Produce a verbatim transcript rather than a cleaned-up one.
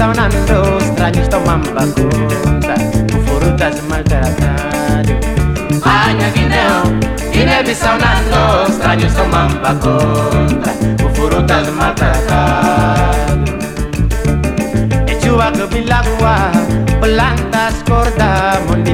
saunando, estranhos tomando conta, o foro tá desmaltratado. Aña Guiné, Guiné-Bissau, estranhos tomando conta.